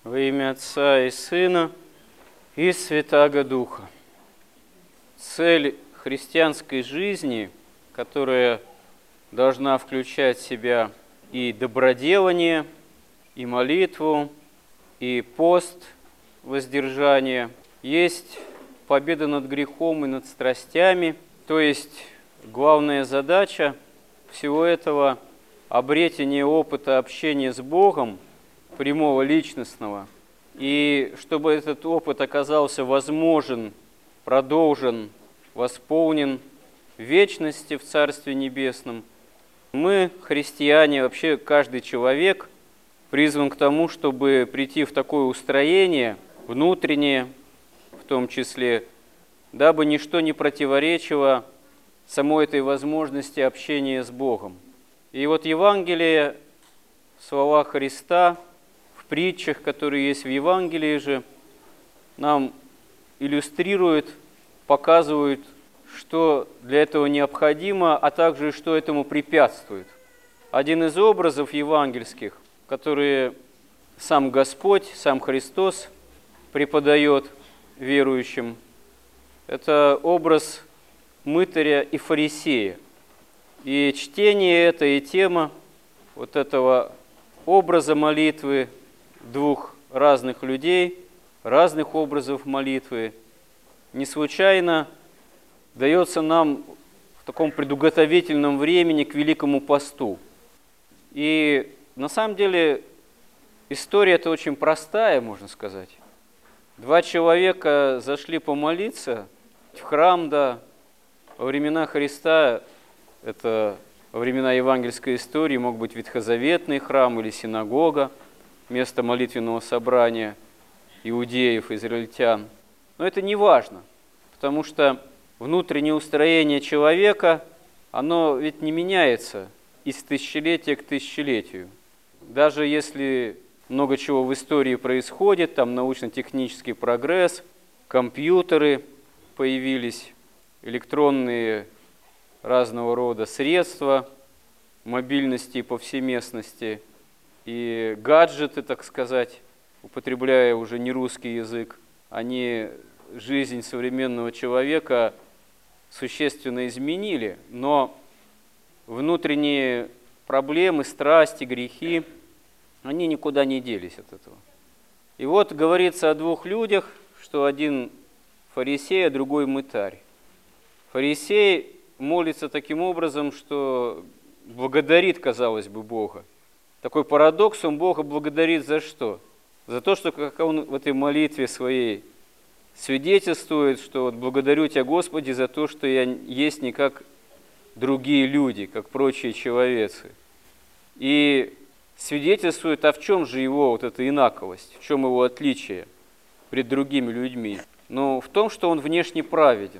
Во имя Отца и Сына и Святаго Духа. Цель христианской жизни, которая должна включать в себя и доброделание, и молитву, и пост, воздержание, есть победа над грехом и над страстями, то есть главная задача всего этого – обретение опыта общения с Богом, прямого, личностного, и чтобы этот опыт оказался возможен, продолжен, восполнен в вечности в Царстве Небесном, мы, христиане, вообще каждый человек, призван к тому, чтобы прийти в такое устроение, внутреннее в том числе, дабы ничто не противоречило самой этой возможности общения с Богом. И вот Евангелие, слова Христа, в притчах, которые есть в Евангелии же, нам иллюстрируют, показывают, что для этого необходимо, а также что этому препятствует. Один из образов евангельских, которые сам Господь, сам Христос преподает верующим, это образ мытаря и фарисея. И чтение это и тема вот этого образа молитвы двух разных людей, разных образов молитвы, не случайно дается нам в таком предуготовительном времени к Великому посту. И на самом деле история эта очень простая, можно сказать. Два человека зашли помолиться в храм, да, во времена Христа, это во времена евангельской истории, мог быть ветхозаветный храм или синагога, место молитвенного собрания иудеев, израильтян. Но это не важно, потому что внутреннее устроение человека, оно ведь не меняется из тысячелетия к тысячелетию. Даже если много чего в истории происходит, там научно-технический прогресс, компьютеры появились, электронные разного рода средства мобильности и повсеместности, и гаджеты, так сказать, употребляя уже не русский язык, они жизнь современного человека существенно изменили, но внутренние проблемы, страсти, грехи, они никуда не делись от этого. И вот говорится о двух людях, что один фарисей, а другой мытарь. Фарисей молится таким образом, что благодарит, казалось бы, Бога. Такой парадокс, он Бога благодарит за что? За то, что как он в этой молитве своей свидетельствует, что вот благодарю Тебя, Господи, за то, что я есть не как другие люди, как прочие человецы. И свидетельствует, а в чем же его вот эта инаковость, в чем его отличие пред другими людьми? Но в том, что он внешне праведен.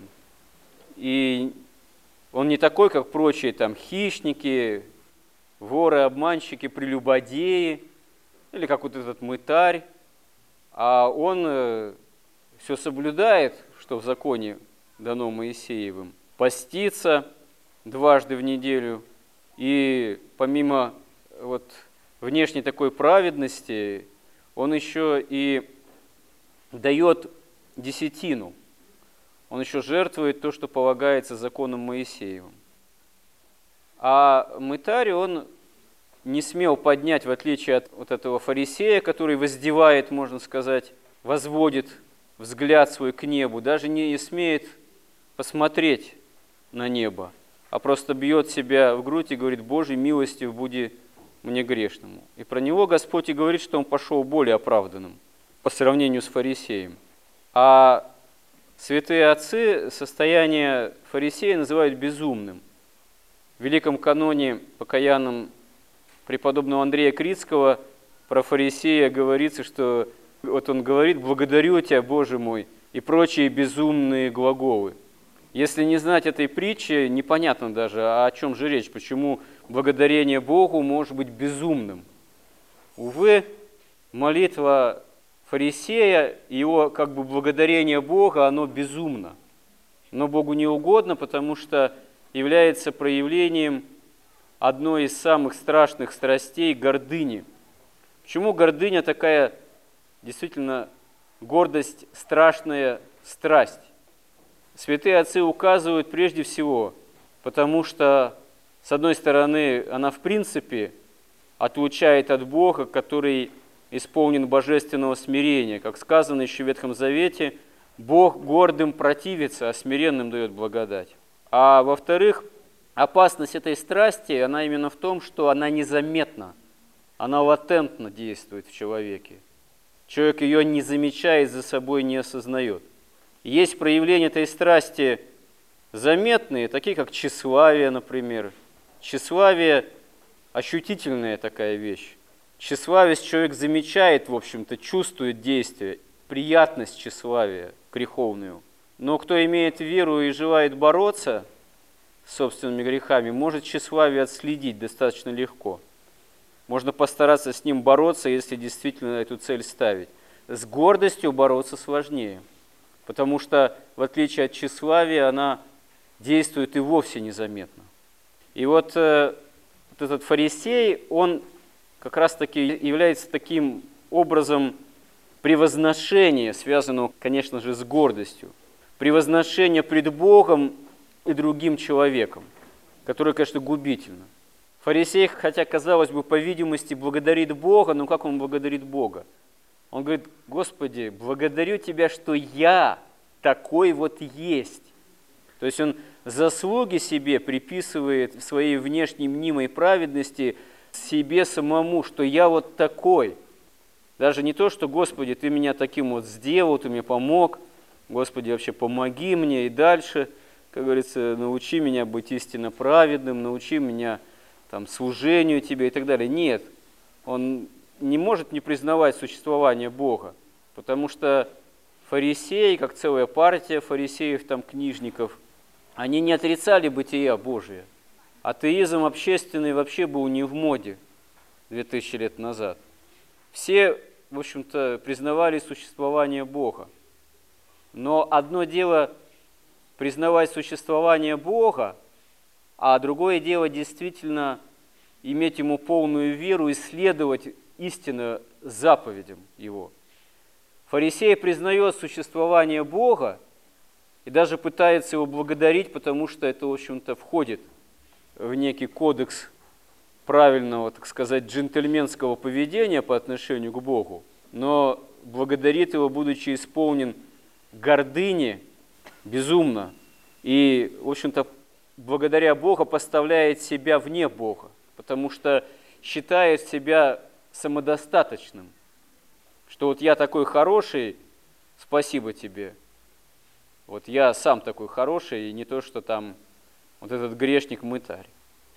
И он не такой, как прочие там хищники, воры, обманщики, прелюбодеи, или как вот этот мытарь, а он все соблюдает, что в законе дано Моисеевым, постится дважды в неделю, и помимо вот внешней такой праведности, он еще и дает десятину, он еще жертвует то, что полагается законом Моисеевым. А мытарь, он не смел поднять, в отличие от вот этого фарисея, который воздевает, можно сказать, возводит взгляд свой к небу, даже не смеет посмотреть на небо, а просто бьет себя в грудь и говорит: «Божий милостив буди мне грешному». И про него Господь и говорит, что он пошел более оправданным по сравнению с фарисеем. А святые отцы состояние фарисея называют безумным. В Великом каноне покаянном преподобного Андрея Критского про фарисея говорится, что вот он говорит: «Благодарю Тебя, Боже мой», и прочие безумные глаголы. Если не знать этой притчи, непонятно даже, о чем же речь, почему благодарение Богу может быть безумным. Увы, молитва фарисея, его как бы благодарение Бога, оно безумно. Но Богу не угодно, потому что является проявлением одной из самых страшных страстей – гордыни. Почему гордыня такая действительно гордость – страшная страсть. Святые отцы указывают прежде всего, потому что, с одной стороны, она в принципе отлучает от Бога, который исполнен божественного смирения. Как сказано еще в Ветхом Завете, Бог гордым противится, а смиренным дает благодать. А во-вторых, опасность этой страсти, она именно в том, что она незаметна, она латентно действует в человеке. Человек ее не замечает, за собой не осознает. Есть проявления этой страсти заметные, такие как тщеславие, например. Тщеславие – ощутительная такая вещь. Тщеславие человек замечает, в общем-то, чувствует действие, приятность тщеславия греховную. Но кто имеет веру и желает бороться с собственными грехами, может тщеславие отследить достаточно легко. Можно постараться с ним бороться, если действительно эту цель ставить. С гордостью бороться сложнее, потому что, в отличие от тщеславия, она действует и вовсе незаметно. И вот этот фарисей, он как раз-таки является таким образом превозношения, связанного, конечно же, с гордостью. Превозношение пред Богом и другим человеком, которое, конечно, губительно. Фарисей, хотя, казалось бы, по видимости, благодарит Бога, но как он благодарит Бога? Он говорит: Господи, благодарю Тебя, что я такой вот есть. То есть он заслуги себе приписывает в своей внешней мнимой праведности себе самому, что я вот такой. Даже не то, что Господи, Ты меня таким вот сделал, Ты мне помог, Господи, вообще помоги мне и дальше, как говорится, научи меня быть истинно праведным, научи меня служению Тебе и так далее. Нет, он не может не признавать существование Бога, потому что фарисеи, как целая партия фарисеев, книжников, они не отрицали бытия Божия. Атеизм общественный вообще был не в моде 2000 лет назад. Все, в общем-то, признавали существование Бога. Но одно дело признавать существование Бога, а другое дело действительно иметь Ему полную веру и следовать истинно заповедям Его. Фарисей признает существование Бога и даже пытается Его благодарить, потому что это, в общем-то, входит в некий кодекс правильного, так сказать, джентльменского поведения по отношению к Богу, но благодарит Его, будучи исполнен гордыни безумно, и, в общем-то, благодаря Богу поставляет себя вне Бога, потому что считает себя самодостаточным, что вот я такой хороший, спасибо тебе, вот я сам такой хороший, и не то, что вот этот грешник-мытарь.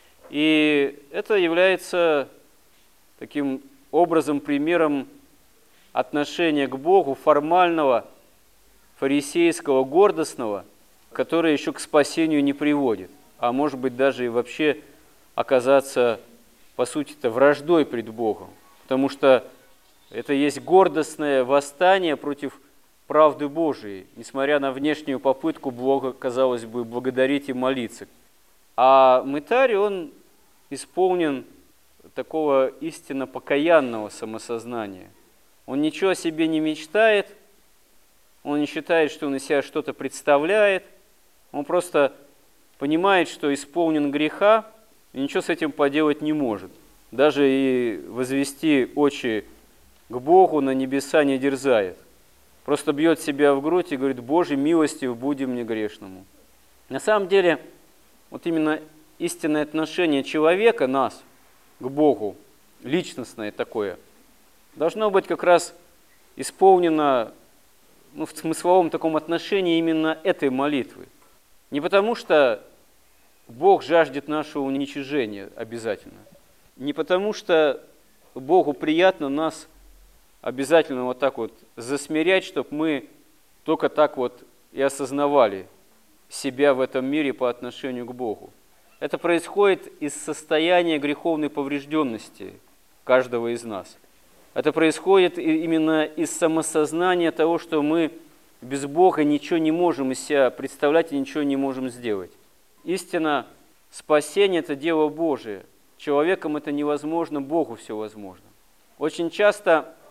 И это является таким образом, примером отношения к Богу формального, фарисейского, гордостного, которое еще к спасению не приводит, а может быть даже и вообще оказаться, по сути-то, враждой пред Богом, потому что это есть гордостное восстание против правды Божией, несмотря на внешнюю попытку Бога, казалось бы, благодарить и молиться. А мытарь, он исполнен такого истинно покаянного самосознания. Он ничего о себе не мечтает, он не считает, что он из себя что-то представляет, он просто понимает, что исполнен греха, и ничего с этим поделать не может. Даже и возвести очи к Богу на небеса не дерзает. Просто бьет себя в грудь и говорит: Боже, милостив буди мне грешному. На самом деле, вот именно истинное отношение человека, нас, к Богу, личностное такое, должно быть как раз исполнено в смысловом таком отношении именно этой молитвы. Не потому, что Бог жаждет нашего уничижения обязательно, не потому, что Богу приятно нас обязательно вот так вот засмирять, чтобы мы только так вот и осознавали себя в этом мире по отношению к Богу. Это происходит из состояния греховной поврежденности каждого из нас. Это происходит именно из самосознания того, что мы без Бога ничего не можем из себя представлять и ничего не можем сделать. Истина спасения – это дело Божие. Человеком это невозможно, Богу все возможно. Очень часто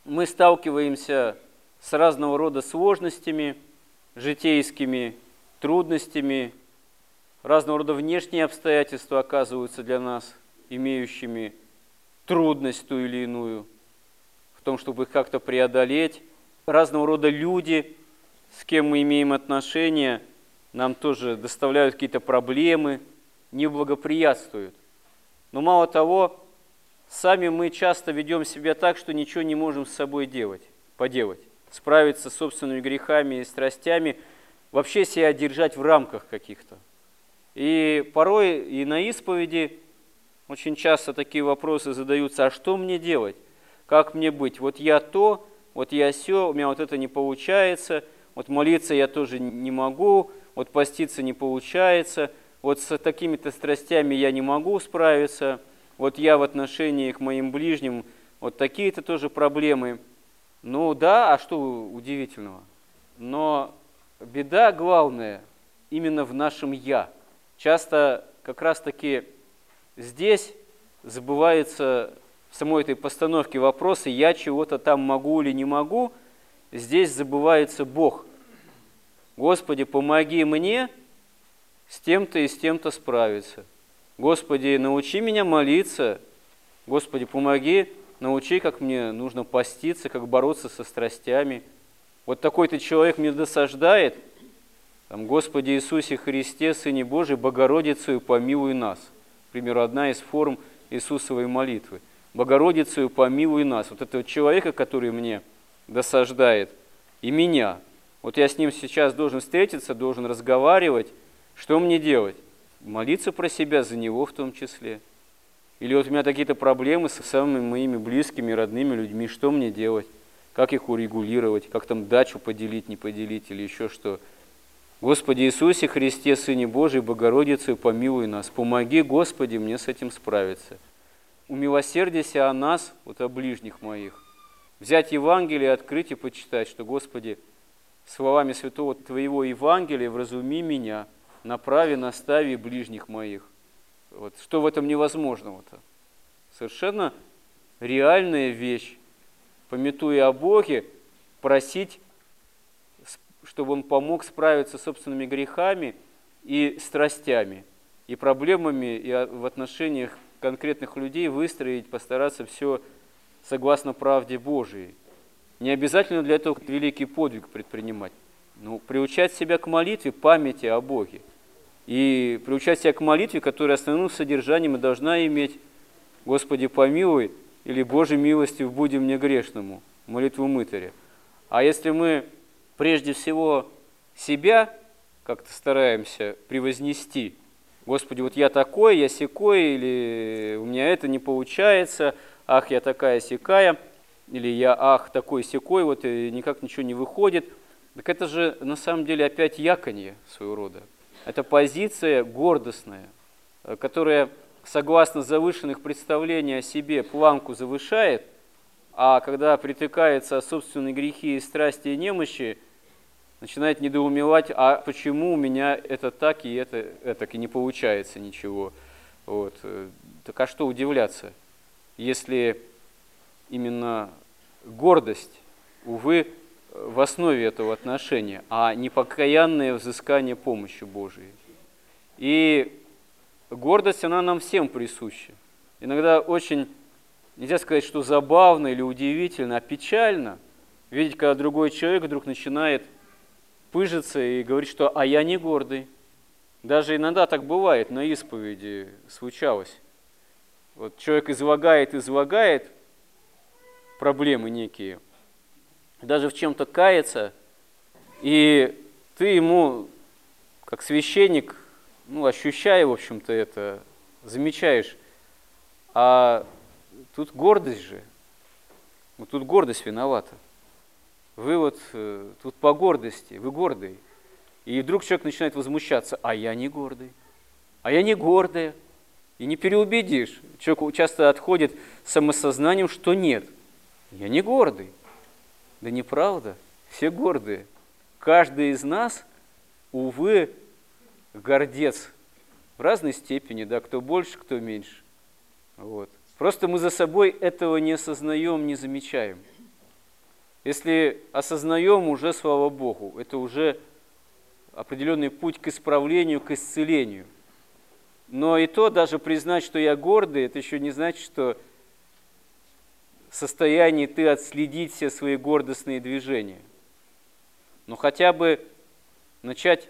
мы сталкиваемся с разного рода сложностями, житейскими трудностями, разного рода внешние обстоятельства оказываются для нас имеющими трудность ту или иную в том, чтобы их как-то преодолеть. Разного рода люди, с кем мы имеем отношения, нам тоже доставляют какие-то проблемы, не благоприятствуют. Но мало того, сами мы часто ведем себя так, что ничего не можем с собой поделать, справиться с собственными грехами и страстями, вообще себя держать в рамках каких-то. И порой и на исповеди очень часто такие вопросы задаются: а что мне делать? Как мне быть? Вот я то, вот я сё, у меня вот это не получается, вот молиться я тоже не могу, вот поститься не получается, вот с такими-то страстями я не могу справиться, вот я в отношении к моим ближним, вот такие-то тоже проблемы. Ну да, а что удивительного? Но беда главная именно в нашем «я». Часто как раз-таки здесь забывается в самой этой постановке вопроса «я чего-то там могу или не могу», здесь забывается Бог. Господи, помоги мне с тем-то и с тем-то справиться. Господи, научи меня молиться. Господи, помоги, научи, как мне нужно поститься, как бороться со страстями. Вот такой-то человек мне досаждает. Там, Господи Иисусе Христе, Сыне Божий, Богородицею помилуй нас. К примеру, одна из форм Иисусовой молитвы. Богородицею помилуй нас. Вот этого человека, который мне досаждает, и меня. Вот я с ним сейчас должен встретиться, должен разговаривать. Что мне делать? Молиться про себя, за него в том числе. Или вот у меня какие-то проблемы с самыми моими близкими, родными людьми. Что мне делать? Как их урегулировать? Как там дачу поделить, не поделить или еще что? Господи Иисусе Христе, Сыне Божий, Богородицею помилуй нас. Помоги, Господи, мне с этим справиться. Умилосердися о нас, вот о ближних моих. Взять Евангелие, открыть и почитать, что, Господи, словами святого Твоего Евангелия вразуми меня, направи, настави ближних моих. Вот. Что в этом невозможного-то? Совершенно реальная вещь. Памятуя о Боге, просить, чтобы Он помог справиться с собственными грехами и страстями, и проблемами, и в отношениях конкретных людей выстроить, постараться все согласно правде Божией. Не обязательно для этого великий подвиг предпринимать, но приучать себя к молитве, памяти о Боге. И приучать себя к молитве, которая основным содержанием и должна иметь «Господи, помилуй» или «Божьей милостью будем мне грешному», молитву мытаря. А если мы прежде всего себя как-то стараемся превознести, Господи, вот я такой, я сякой, или у меня это не получается, ах, я такая сякая, или я ах, такой сякой, вот и никак ничего не выходит. Так это же на самом деле опять яконье своего рода. Это позиция гордостная, которая, согласно завышенных представлений о себе, планку завышает, а когда притыкается о собственные грехи и страсти и немощи, начинает недоумевать, а почему у меня это так и это и не получается ничего. Вот. Так а что удивляться, если именно гордость, увы, в основе этого отношения, а не покаянное взыскание помощи Божией. И гордость, она нам всем присуща. Иногда очень, нельзя сказать, что забавно или удивительно, а печально видеть, когда другой человек вдруг начинает пыжиться и говорить, что «а я не гордый». Даже иногда так бывает, на исповеди случалось. Вот человек излагает проблемы некие, даже в чем-то кается, и ты ему, как священник, ощущая, в общем-то, это, замечаешь, а тут гордость же, вот тут гордость виновата. Вы вот тут по гордости, вы гордый. И вдруг человек начинает возмущаться, а я не гордый, а я не гордая. И не переубедишь. Человек часто отходит с самосознанием, что нет, я не гордый. Да неправда, все гордые. Каждый из нас, увы, гордец в разной степени, да, кто больше, кто меньше. Вот. Просто мы за собой этого не осознаем, не замечаем. Если осознаем, уже слава Богу, это уже определенный путь к исправлению, к исцелению. Но и то, даже признать, что я гордый, это еще не значит, что в состоянии ты отследить все свои гордостные движения. Но хотя бы начать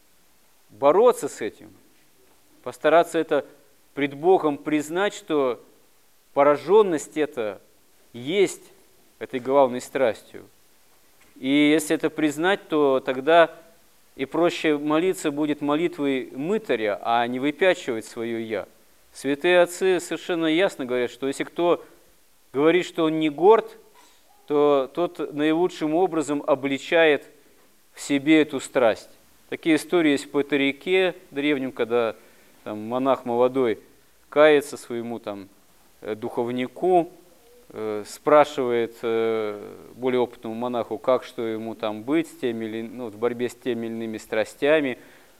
бороться с этим, постараться это пред Богом признать, что пораженность это есть этой главной страстью. И если это признать, то тогда и проще молиться будет молитвой мытаря, а не выпячивать свое «я». Святые отцы совершенно ясно говорят, что если кто говорит, что он не горд, то тот наилучшим образом обличает в себе эту страсть. Такие истории есть в Патерике древнем, когда там, монах молодой кается своему там, духовнику, спрашивает более опытному монаху, как, что ему там быть с теми или, в борьбе с теми или иными страстями.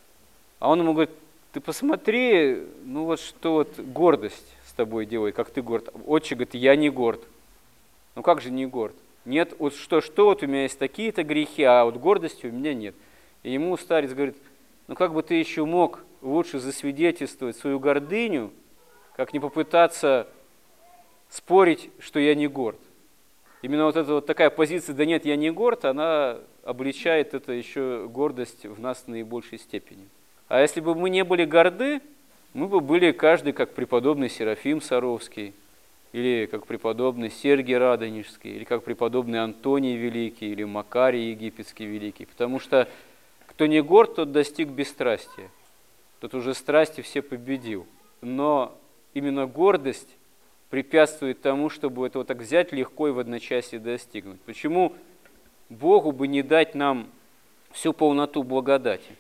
А он ему говорит: ты посмотри, что вот гордость с тобой делает, как ты горд. Отче говорит: я не горд. Ну как же не горд? Нет, вот что, вот у меня есть такие-то грехи, а вот гордости у меня нет. И ему старец говорит: как бы ты еще мог лучше засвидетельствовать свою гордыню, как не попытаться спорить, что я не горд. Именно вот эта вот такая позиция «да нет, я не горд», она обличает это еще гордость в нас в наибольшей степени. А если бы мы не были горды, мы бы были каждый как преподобный Серафим Саровский, или как преподобный Сергий Радонежский, или как преподобный Антоний Великий, или Макарий Египетский Великий. Потому что кто не горд, тот достиг бесстрастия. Тот уже страсти все победил. Но именно гордость препятствует тому, чтобы это вот так взять легко и в одночасье достигнуть. Почему Богу бы не дать нам всю полноту благодати?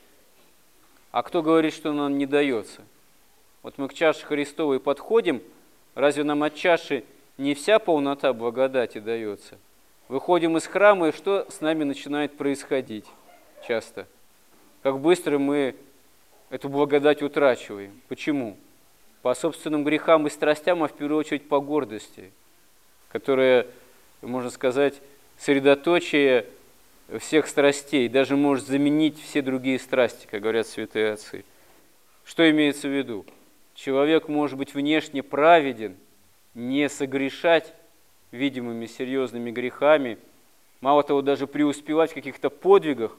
А кто говорит, что нам не дается? Вот мы к чаше Христовой подходим, разве нам от чаши не вся полнота благодати дается? Выходим из храма, и что с нами начинает происходить часто? Как быстро мы эту благодать утрачиваем. Почему? По собственным грехам и страстям, а в первую очередь по гордости, которая, можно сказать, средоточие всех страстей, даже может заменить все другие страсти, как говорят святые отцы. Что имеется в виду? Человек может быть внешне праведен, не согрешать видимыми серьезными грехами, мало того, даже преуспевать в каких-то подвигах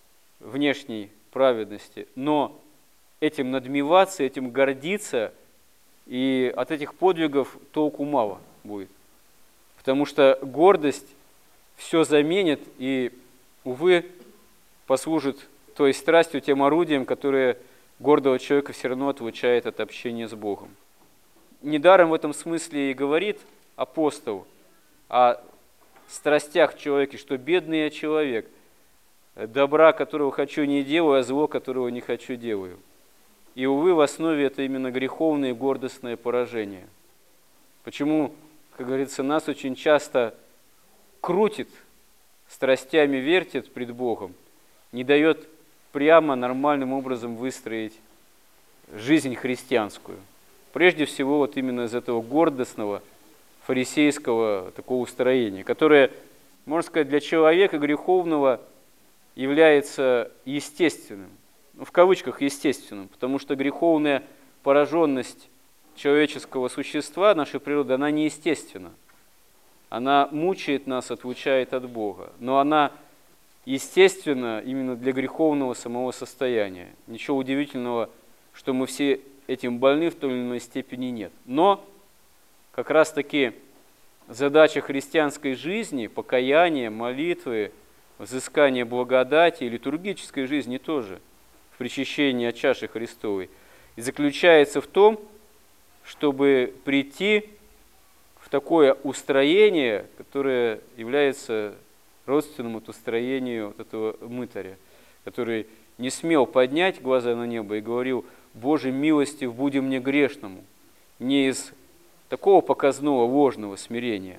внешней праведности, но этим надмеваться, этим гордиться, и от этих подвигов толку мало будет. Потому что гордость все заменит и, увы, послужит той страстью, тем орудием, которое гордого человека все равно отлучает от общения с Богом. Недаром в этом смысле и говорит апостол о страстях в человеке, что бедный я человек, добра, которого хочу, не делаю, а зло, которого не хочу, делаю. И, увы, в основе это именно греховное и гордостное поражение. Почему, как говорится, нас очень часто крутит, страстями вертит пред Богом, не дает прямо нормальным образом выстроить жизнь христианскую. Прежде всего, вот именно из этого гордостного, фарисейского такого устроения, которое, можно сказать, для человека греховного является естественным. В кавычках естественным, потому что греховная пораженность человеческого существа, нашей природы, она неестественна. Она мучает нас, отлучает от Бога, но она естественна именно для греховного самого состояния. Ничего удивительного, что мы все этим больны в той или иной степени, нет. Но как раз-таки задача христианской жизни, покаяния, молитвы, взыскания благодати и литургической жизни тоже, причащение от чаши Христовой, и заключается в том, чтобы прийти в такое устроение, которое является родственным от устроению вот этого мытаря, который не смел поднять глаза на небо и говорил: «Боже, милостив, буди мне грешному», не из такого показного ложного смирения,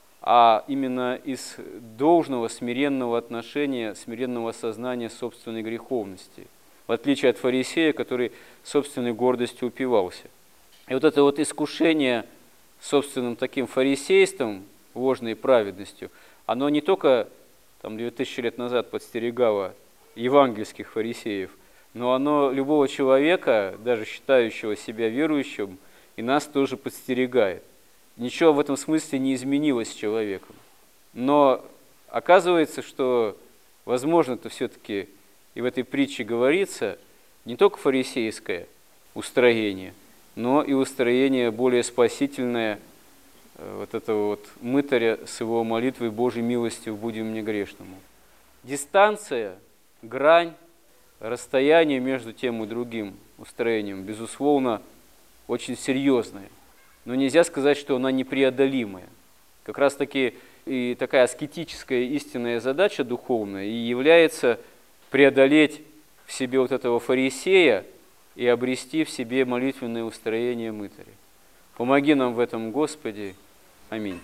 а именно из должного смиренного отношения, смиренного сознания собственной греховности, в отличие от фарисея, который собственной гордостью упивался. И вот это вот искушение собственным таким фарисейством, ложной праведностью, оно не только там 2000 лет назад подстерегало евангельских фарисеев, но оно любого человека, даже считающего себя верующим, и нас тоже подстерегает. Ничего в этом смысле не изменилось с человеком. Но оказывается, что, возможно-то все-таки и в этой притче говорится не только фарисейское устроение, но и устроение более спасительное, вот этого вот мытаря с его молитвой «Божьей милостью будем мне грешному». Дистанция, грань, расстояние между тем и другим устроением, безусловно, очень серьезное. Но нельзя сказать, что она непреодолимая. Как раз таки и такая аскетическая истинная задача духовная и является преодолеть в себе вот этого фарисея и обрести в себе молитвенное устроение мытаря. Помоги нам в этом, Господи. Аминь.